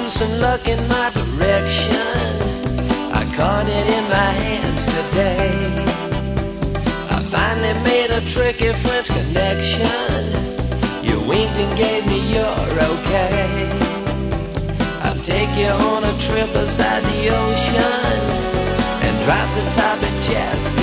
some luck in my direction. I caught it in my hands today. I finally made a tricky French connection. You winked and gave me your okay. I'll take you on a trip beside the ocean and drop the top of chest